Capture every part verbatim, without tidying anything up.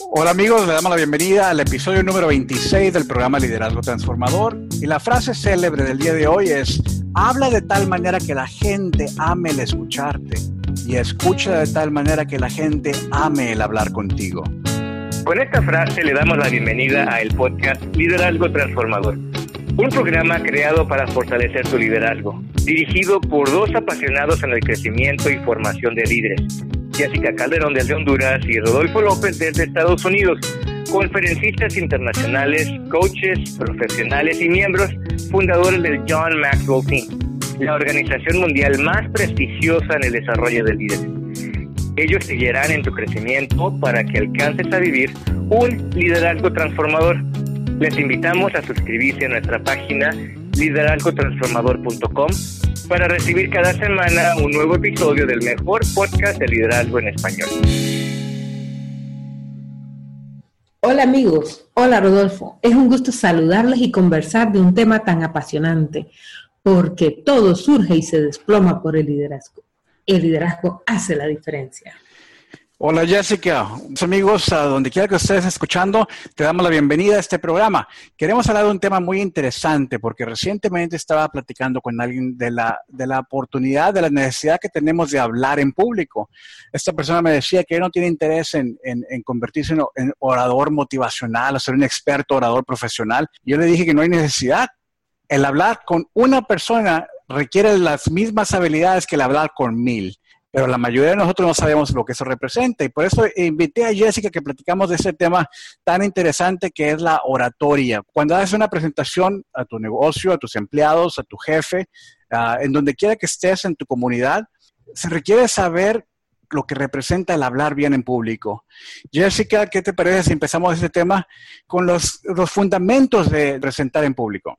Hola amigos, le damos la bienvenida al episodio número veintiséis del programa Liderazgo Transformador. Y la frase célebre del día de hoy es: habla de tal manera que la gente ame el escucharte y escucha de tal manera que la gente ame el hablar contigo. Con esta frase le damos la bienvenida a el podcast Liderazgo Transformador, un programa creado para fortalecer tu liderazgo, dirigido por dos apasionados en el crecimiento y formación de líderes, Jessica Calderón desde Honduras y Rodolfo López desde Estados Unidos, conferencistas internacionales, coaches, profesionales y miembros fundadores del John Maxwell Team, la organización mundial más prestigiosa en el desarrollo de líderes. Ellos te guiarán en tu crecimiento para que alcances a vivir un liderazgo transformador. Les invitamos a suscribirse a nuestra página liderazgo transformador punto com para recibir cada semana un nuevo episodio del mejor podcast de liderazgo en español. Hola amigos, hola Rodolfo. Es un gusto saludarles y conversar de un tema tan apasionante, porque todo surge y se desploma por el liderazgo. El liderazgo hace la diferencia. Hola Jessica, amigos, a donde quiera que estés escuchando, te damos la bienvenida a este programa. Queremos hablar de un tema muy interesante porque recientemente estaba platicando con alguien de la, de la oportunidad, de la necesidad que tenemos de hablar en público. Esta persona me decía que él no tiene interés en, en, en convertirse en, en orador motivacional o ser un experto orador profesional. Yo le dije que no hay necesidad. El hablar con una persona requiere las mismas habilidades que el hablar con mil. Pero la mayoría de nosotros no sabemos lo que eso representa. Y por eso invité a Jessica que platicamos de ese tema tan interesante que es la oratoria. Cuando haces una presentación a tu negocio, a tus empleados, a tu jefe, uh, en donde quiera que estés en tu comunidad, se requiere saber lo que representa el hablar bien en público. Jessica, ¿qué te parece si empezamos este tema con los, los fundamentos de presentar en público?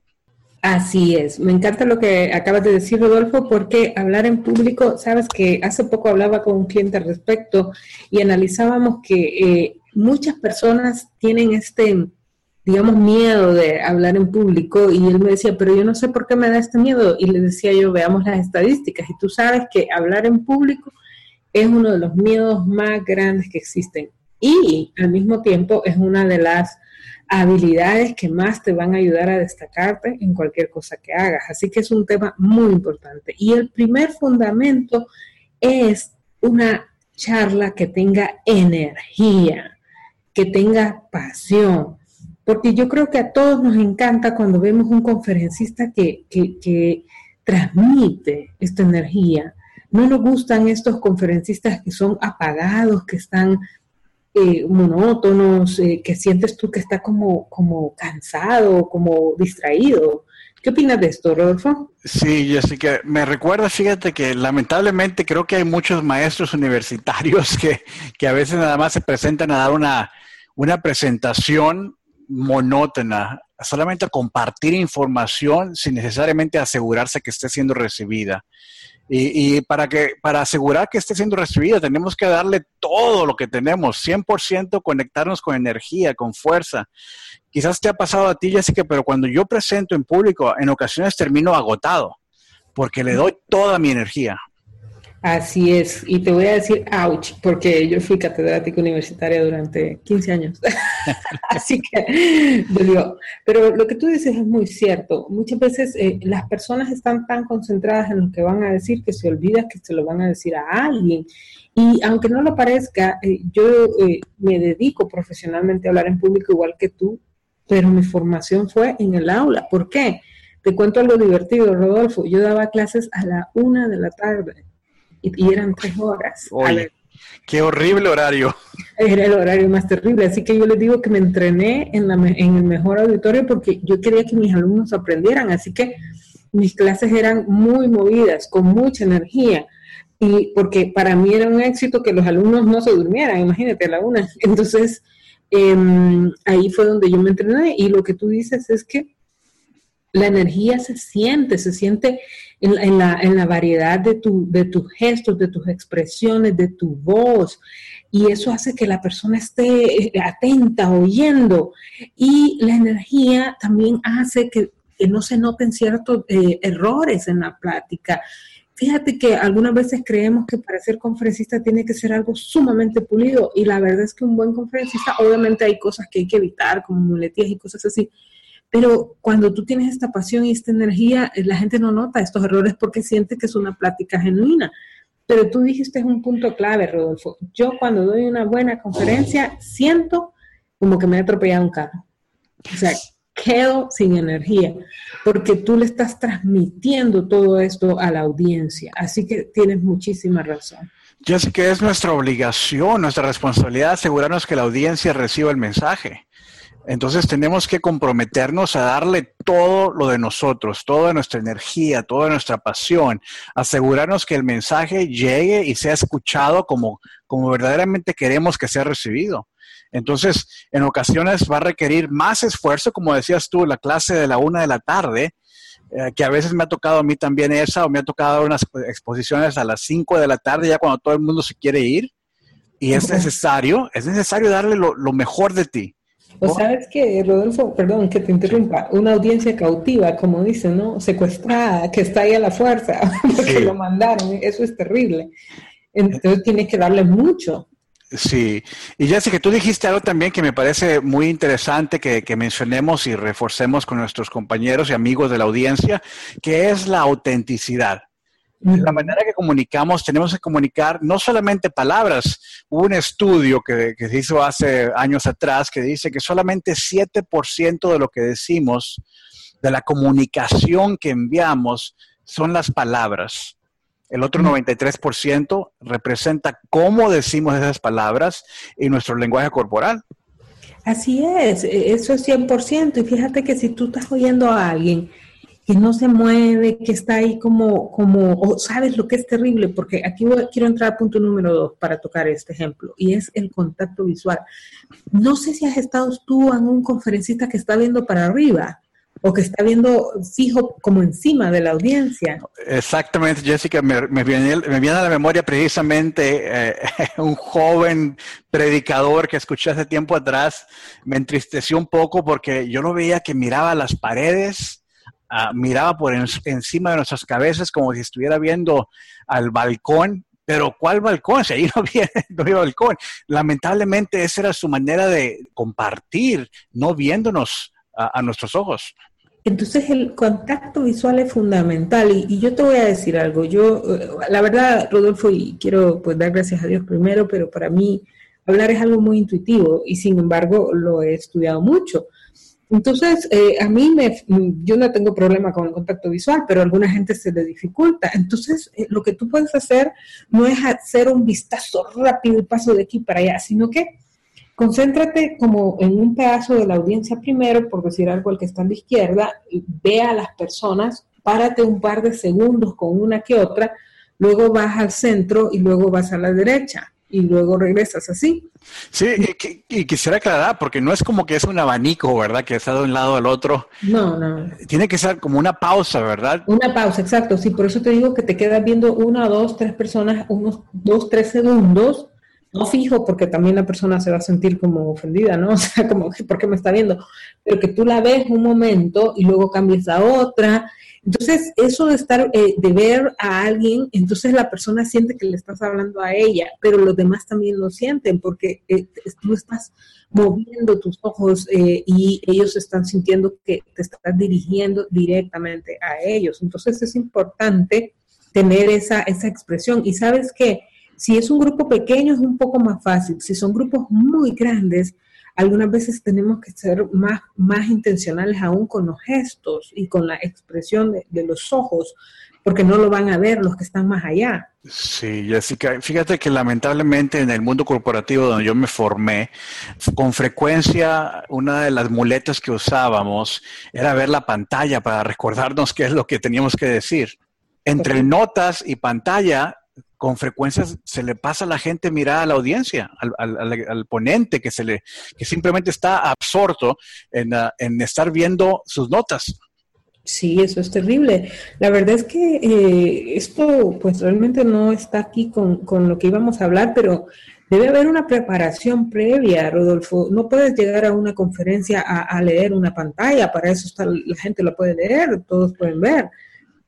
Así es, me encanta lo que acabas de decir, Rodolfo, porque hablar en público, sabes que hace poco hablaba con un cliente al respecto y analizábamos que eh, muchas personas tienen este, digamos, miedo de hablar en público, y él me decía, pero yo no sé por qué me da este miedo, y le decía yo, veamos las estadísticas, y tú sabes que hablar en público es uno de los miedos más grandes que existen, y al mismo tiempo es una de las habilidades que más te van a ayudar a destacarte en cualquier cosa que hagas. Así que es un tema muy importante. Y el primer fundamento es una charla que tenga energía, que tenga pasión. Porque yo creo que a todos nos encanta cuando vemos un conferencista que, que, que transmite esta energía. No nos gustan estos conferencistas que son apagados, que están Eh, monótonos, eh, que sientes tú que está como, como cansado, como distraído. ¿Qué opinas de esto, Rodolfo? Sí, Jessica, me recuerda, fíjate que lamentablemente creo que hay muchos maestros universitarios que, que a veces nada más se presentan a dar una, una presentación monótona, solamente a compartir información sin necesariamente asegurarse que esté siendo recibida. Y, y para que para asegurar que esté siendo recibida, tenemos que darle todo lo que tenemos, cien por ciento conectarnos con energía, con fuerza. Quizás te ha pasado a ti, Jessica, pero cuando yo presento en público, en ocasiones termino agotado, porque le doy toda mi energía. Así es, y te voy a decir ouch, porque yo fui catedrática universitaria durante quince años, así que dolió. Pero lo que tú dices es muy cierto. Muchas veces eh, las personas están tan concentradas en lo que van a decir que se olvidan que se lo van a decir a alguien. Y aunque no lo parezca, eh, yo eh, me dedico profesionalmente a hablar en público igual que tú, pero mi formación fue en el aula. ¿Por qué? Te cuento algo divertido, Rodolfo. Yo daba clases a la una de la tarde. Y, y eran tres horas. Oye, qué horrible horario. Era el horario más terrible, así que yo les digo que me entrené en, la, en el mejor auditorio porque yo quería que mis alumnos aprendieran, así que mis clases eran muy movidas, con mucha energía, y porque para mí era un éxito que los alumnos no se durmieran, imagínate, a la una. Entonces, eh, ahí fue donde yo me entrené, y lo que tú dices es que la energía se siente, se siente en, en, la, en la variedad de, tu, de tus gestos, de tus expresiones, de tu voz, y eso hace que la persona esté atenta, oyendo, y la energía también hace que, que no se noten ciertos eh, errores en la plática. fíjate que algunas veces creemos que para ser conferencista tiene que ser algo sumamente pulido, y la verdad es que un buen conferencista, obviamente hay cosas que hay que evitar, como muletillas y cosas así, pero cuando tú tienes esta pasión y esta energía, la gente no nota estos errores porque siente que es una plática genuina. Pero tú dijiste un punto clave, Rodolfo. Yo cuando doy una buena conferencia siento como que me he atropellado un carro. O sea, quedo sin energía porque tú le estás transmitiendo todo esto a la audiencia. Así que tienes muchísima razón. Yo sé que es nuestra obligación, nuestra responsabilidad asegurarnos que la audiencia reciba el mensaje. Entonces tenemos que comprometernos a darle todo lo de nosotros, toda nuestra energía, toda nuestra pasión, asegurarnos que el mensaje llegue y sea escuchado como, como verdaderamente queremos que sea recibido. Entonces, en ocasiones va a requerir más esfuerzo, como decías tú, la clase de la una de la tarde, eh, que a veces me ha tocado a mí también esa, o me ha tocado unas exposiciones a las cinco de la tarde, ya cuando todo el mundo se quiere ir, y es necesario, es necesario darle lo, lo mejor de ti. O sabes que, Rodolfo, perdón que te interrumpa, una audiencia cautiva, como dicen, ¿no? Secuestrada, que está ahí a la fuerza, porque sí. Lo mandaron, eso es terrible. Entonces tienes que darle mucho. Sí, y Jessica, tú dijiste algo también que me parece muy interesante que, que mencionemos y reforcemos con nuestros compañeros y amigos de la audiencia, que es la autenticidad. La manera que comunicamos, tenemos que comunicar no solamente palabras. Hubo un estudio que, que se hizo hace años atrás que dice que solamente siete por ciento de lo que decimos, de la comunicación que enviamos, son las palabras. El otro noventa y tres por ciento representa cómo decimos esas palabras y nuestro lenguaje corporal. Así es, eso es cien por ciento. Y fíjate que si tú estás oyendo a alguien que no se mueve, que está ahí como, como, o sabes lo que es terrible, porque aquí voy, quiero entrar al punto número dos para tocar este ejemplo, y es el contacto visual. No sé si has estado tú en un conferencista que está viendo para arriba, o que está viendo fijo como encima de la audiencia. Exactamente, Jessica, me, me, viene, me viene a la memoria precisamente eh, un joven predicador que escuché hace tiempo atrás, me entristeció un poco porque yo lo veía que miraba las paredes, Uh, miraba por en, encima de nuestras cabezas como si estuviera viendo al balcón, pero ¿cuál balcón? Si ahí no había, no había balcón. Lamentablemente esa era su manera de compartir, no viéndonos a, a nuestros ojos. Entonces el contacto visual es fundamental y, y yo te voy a decir algo. Yo, la verdad, Rodolfo, y quiero pues dar gracias a Dios primero, pero para mí hablar es algo muy intuitivo y sin embargo lo he estudiado mucho. Entonces, eh, a mí, me, yo no tengo problema con el contacto visual, pero a alguna gente se le dificulta. Entonces, eh, lo que tú puedes hacer no es hacer un vistazo rápido y paso de aquí para allá, sino que concéntrate como en un pedazo de la audiencia primero, por decir algo, el que está a la izquierda, ve a las personas, párate un par de segundos con una que otra, luego vas al centro y luego vas a la derecha. Y luego regresas así. Sí, y, y quisiera aclarar, porque no es como que es un abanico, ¿verdad? Que está de un lado al otro. No, no. Tiene que ser como una pausa, ¿verdad? Una pausa, exacto. Sí, por eso te digo que te quedas viendo una, dos, tres personas, unos dos, tres segundos. No fijo, porque también la persona se va a sentir como ofendida, ¿no? O sea, como, ¿por qué me está viendo? Pero que tú la ves un momento y luego cambias a otra. Entonces, eso de estar, eh, de ver a alguien, entonces la persona siente que le estás hablando a ella, pero los demás también lo sienten porque eh, tú estás moviendo tus ojos eh, y ellos están sintiendo que te estás dirigiendo directamente a ellos. Entonces, es importante tener esa, esa expresión. Y ¿sabes qué? Si es un grupo pequeño es un poco más fácil. Si son grupos muy grandes, algunas veces tenemos que ser más, más intencionales aún con los gestos y con la expresión de, de los ojos, porque no lo van a ver los que están más allá. Sí, Jessica, fíjate que lamentablemente en el mundo corporativo donde yo me formé, con frecuencia una de las muletas que usábamos era ver la pantalla para recordarnos qué es lo que teníamos que decir. Entre notas y pantalla, con frecuencia se le pasa a la gente mirar a la audiencia, al, al, al ponente que, se le, que simplemente está absorto en, uh, en estar viendo sus notas. Sí, eso es terrible. La verdad es que eh, esto pues realmente no está aquí con, con lo que íbamos a hablar, pero debe haber una preparación previa, Rodolfo. No puedes llegar a una conferencia a, a leer una pantalla, para eso está, la gente lo puede leer, todos pueden ver.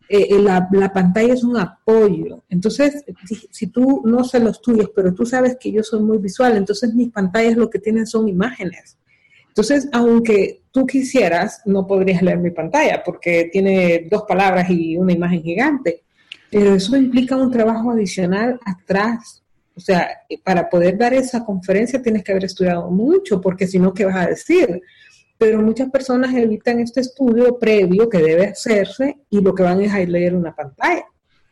eh, la, la pantalla es un apoyo. Entonces, si, si tú no sé los tuyos, pero tú sabes que yo soy muy visual, entonces mis pantallas lo que tienen son imágenes. Entonces, aunque tú quisieras, no podrías leer mi pantalla porque tiene dos palabras y una imagen gigante. Pero eso implica un trabajo adicional atrás. O sea, para poder dar esa conferencia tienes que haber estudiado mucho, porque si no, ¿qué vas a decir? Pero muchas personas evitan este estudio previo que debe hacerse y lo que van es a leer una pantalla.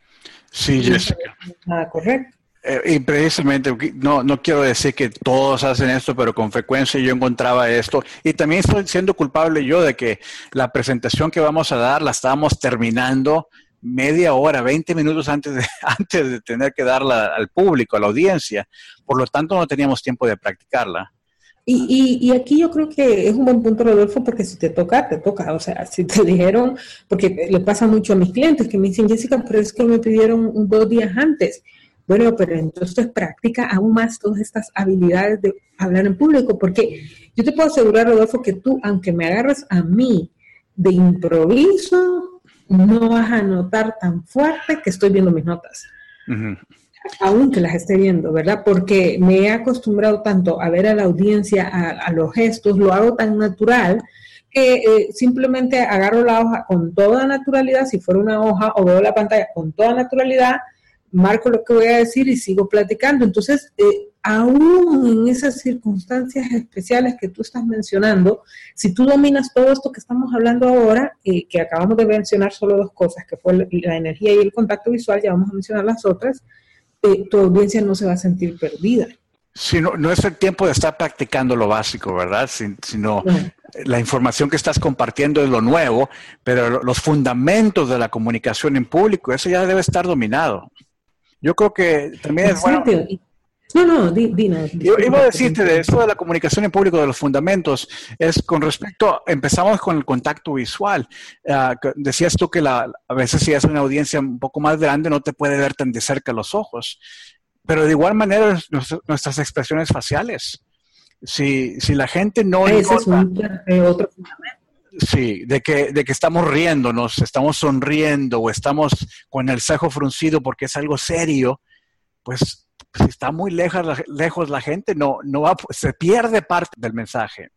Sí, Jessica. No es nada correcto. Eh, y precisamente, no, no quiero decir que todos hacen esto, pero con frecuencia yo encontraba esto. Y también estoy siendo culpable yo de que la presentación que vamos a dar la estábamos terminando media hora, veinte minutos antes de, antes de tener que darla al público, a la audiencia. Por lo tanto, no teníamos tiempo de practicarla. Y, y, y aquí yo creo que es un buen punto, Rodolfo, porque si te toca, te toca. O sea, si te dijeron, porque le pasa mucho a mis clientes que me dicen, Jessica, pero es que me pidieron dos días antes. Bueno, pero entonces practica aún más todas estas habilidades de hablar en público, porque yo te puedo asegurar, Rodolfo, que tú, aunque me agarres a mí de improviso, no vas a notar tan fuerte que estoy viendo mis notas. Uh-huh. Aunque las esté viendo, ¿verdad? Porque me he acostumbrado tanto a ver a la audiencia, a, a los gestos, lo hago tan natural que eh, simplemente agarro la hoja con toda naturalidad, si fuera una hoja, o veo la pantalla con toda naturalidad, marco lo que voy a decir y sigo platicando. Entonces, eh, aún en esas circunstancias especiales que tú estás mencionando, si tú dominas todo esto que estamos hablando ahora, eh, que acabamos de mencionar solo dos cosas, que fue la, la energía y el contacto visual, ya vamos a mencionar las otras, eh, tu audiencia no se va a sentir perdida. Sí, no, no es el tiempo de estar practicando lo básico, ¿verdad? Sin, sino no. La información que estás compartiendo es lo nuevo, pero los fundamentos de la comunicación en público, eso ya debe estar dominado. Yo creo que también es bueno... No, no, di, di, no, Yo iba a decirte de esto de la comunicación en público, de los fundamentos, es con respecto, empezamos con el contacto visual. Uh, decías tú que la, a veces si es una audiencia un poco más grande no te puede ver tan de cerca los ojos, pero de igual manera nuestras expresiones faciales. Si, si la gente no... Ese es un, eh, otro fundamento. Sí, de que, de que estamos riéndonos, estamos sonriendo o estamos con el cejo fruncido porque es algo serio, pues si está muy lejos, lejos la gente, no, no va, se pierde parte del mensaje.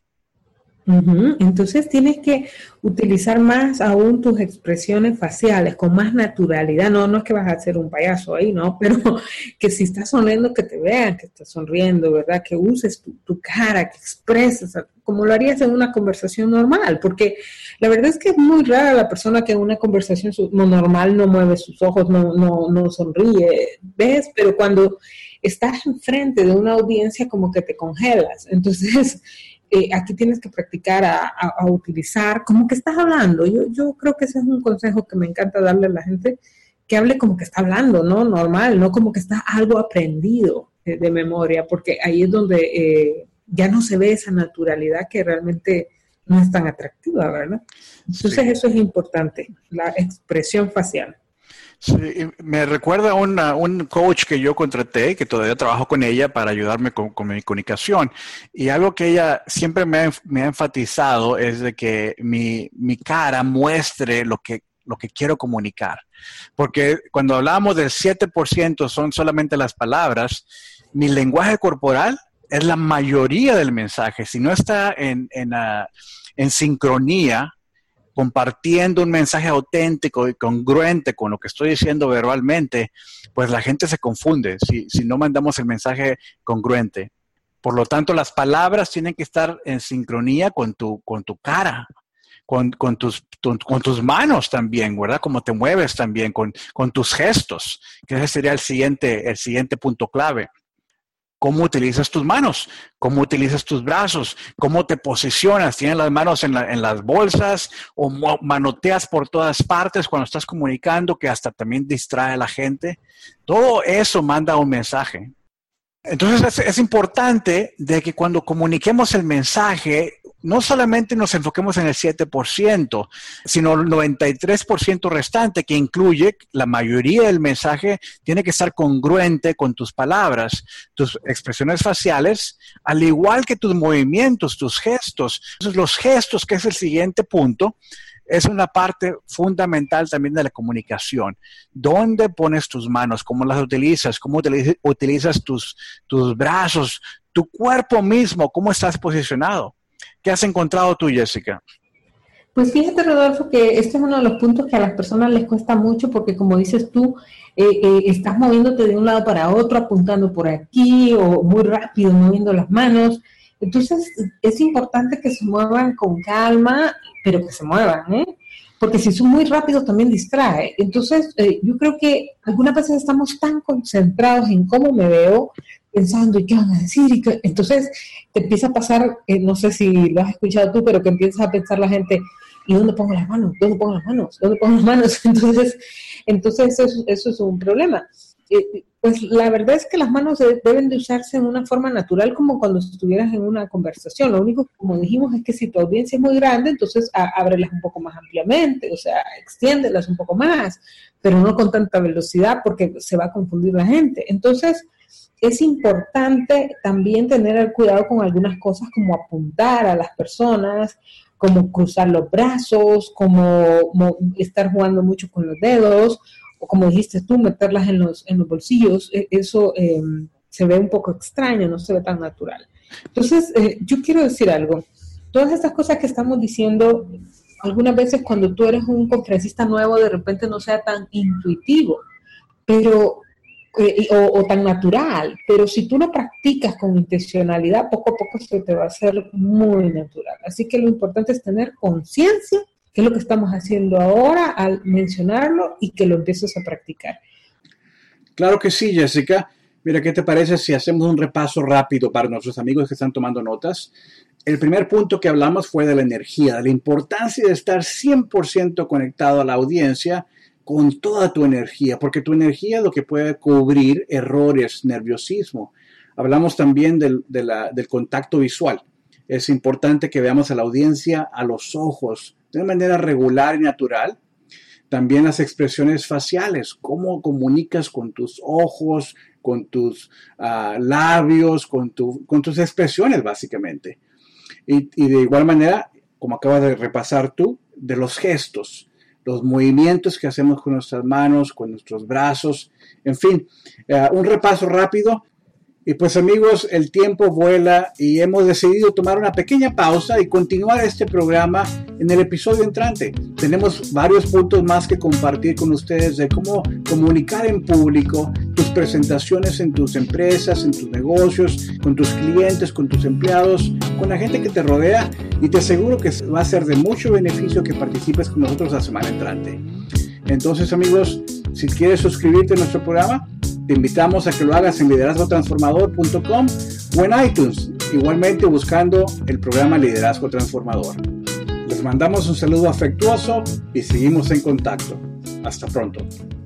Uh-huh. Entonces tienes que utilizar más aún tus expresiones faciales con más naturalidad. No, no es que vas a ser un payaso ahí, ¿no? Pero que si estás sonriendo, que te vean que estás sonriendo, ¿verdad? Que uses tu, tu cara, que expreses como lo harías en una conversación normal, porque la verdad es que es muy rara la persona que en una conversación no normal no mueve sus ojos, no, no, no sonríe, ¿ves? Pero cuando estás enfrente de una audiencia como que te congelas. Entonces... Eh, aquí tienes que practicar a, a, a utilizar, como que estás hablando. Yo, yo creo que ese es un consejo que me encanta darle a la gente, que hable como que está hablando, ¿no? Normal, no como que está algo aprendido de, de memoria, porque ahí es donde eh, ya no se ve esa naturalidad que realmente no es tan atractiva, ¿verdad? Entonces sí. Eso es importante, la expresión facial. Sí, me recuerda a una, un coach que yo contraté, que todavía trabajo con ella para ayudarme con, con mi comunicación. Y algo que ella siempre me ha, me ha enfatizado es de que mi, mi cara muestre lo que, lo que quiero comunicar. Porque cuando hablamos del siete por ciento son solamente las palabras, mi lenguaje corporal es la mayoría del mensaje. Si no está en, en, uh, en sincronía, compartiendo un mensaje auténtico y congruente con lo que estoy diciendo verbalmente, pues la gente se confunde si, si no mandamos el mensaje congruente. Por lo tanto, las palabras tienen que estar en sincronía con tu, con tu cara, con, con, tus, tu, con tus manos también, ¿verdad? Cómo te mueves también, con, con tus gestos, que ese sería el siguiente, el siguiente punto clave. ¿Cómo utilizas tus manos? ¿Cómo utilizas tus brazos? ¿Cómo te posicionas? ¿Tienes las manos en, la, en las bolsas o manoteas por todas partes cuando estás comunicando que hasta también distrae a la gente? Todo eso manda un mensaje. Entonces es, es importante de que cuando comuniquemos el mensaje, no solamente nos enfoquemos en el siete por ciento, sino el noventa y tres por ciento restante, que incluye la mayoría del mensaje, tiene que estar congruente con tus palabras, tus expresiones faciales, al igual que tus movimientos, tus gestos. Entonces, los gestos, que es el siguiente punto, es una parte fundamental también de la comunicación. ¿Dónde pones tus manos? ¿Cómo las utilizas? ¿Cómo utiliz- utilizas tus, tus brazos? ¿Tu cuerpo mismo? ¿Cómo estás posicionado? ¿Qué has encontrado tú, Jessica? Pues fíjate, Rodolfo, que este es uno de los puntos que a las personas les cuesta mucho porque, como dices tú, eh, eh, estás moviéndote de un lado para otro, apuntando por aquí o muy rápido, moviendo las manos. Entonces, es importante que se muevan con calma, pero que se muevan, ¿eh? Porque si son muy rápidos también distrae. Entonces, eh, yo creo que algunas veces estamos tan concentrados en cómo me veo, pensando, ¿y qué van a decir? ¿Y qué? Entonces, te empieza a pasar, eh, no sé si lo has escuchado tú, pero que empiezas a pensar la gente, ¿y dónde pongo las manos? ¿Dónde pongo las manos? ¿Dónde pongo las manos? Entonces, entonces eso, eso es un problema. Eh, pues la verdad es que las manos de, deben de usarse en una forma natural, como cuando estuvieras en una conversación. Lo único que, como dijimos, es que si tu audiencia es muy grande, entonces a, ábrelas un poco más ampliamente, o sea, extiéndelas un poco más, pero no con tanta velocidad porque se va a confundir la gente. Entonces, es importante también tener cuidado con algunas cosas como apuntar a las personas, como cruzar los brazos, como, como estar jugando mucho con los dedos, o como dijiste tú, meterlas en los, en los bolsillos. Eso eh, se ve un poco extraño, no se ve tan natural. Entonces, eh, yo quiero decir algo. Todas estas cosas que estamos diciendo, algunas veces cuando tú eres un conferencista nuevo, de repente no sea tan intuitivo, pero... Eh, o, o tan natural, pero si tú lo practicas con intencionalidad, poco a poco se te va a hacer muy natural. Así que lo importante es tener conciencia, que es lo que estamos haciendo ahora al mencionarlo y que lo empieces a practicar. Claro que sí, Jessica. Mira, ¿qué te parece si hacemos un repaso rápido para nuestros amigos que están tomando notas? El primer punto que hablamos fue de la energía, de la importancia de estar cien por ciento conectado a la audiencia con toda tu energía, porque tu energía es lo que puede cubrir errores, nerviosismo. Hablamos también del, de la, del contacto visual. Es importante que veamos a la audiencia a los ojos de manera regular y natural. También las expresiones faciales, cómo comunicas con tus ojos, con tus uh, labios, con, tu, con tus expresiones básicamente. Y, y de igual manera, como acabas de repasar tú, de los gestos, los movimientos que hacemos con nuestras manos, con nuestros brazos, en fin, uh, un repaso rápido. Y pues amigos, el tiempo vuela y hemos decidido tomar una pequeña pausa y continuar este programa en el episodio entrante. Tenemos varios puntos más que compartir con ustedes de cómo comunicar en público, tus presentaciones en tus empresas, en tus negocios, con tus clientes, con tus empleados, con la gente que te rodea, y te aseguro que va a ser de mucho beneficio que participes con nosotros la semana entrante. Entonces amigos, si quieres suscribirte a nuestro programa, te invitamos a que lo hagas en liderazgo transformador punto com o en iTunes, igualmente buscando el programa Liderazgo Transformador. Les mandamos un saludo afectuoso y seguimos en contacto. Hasta pronto.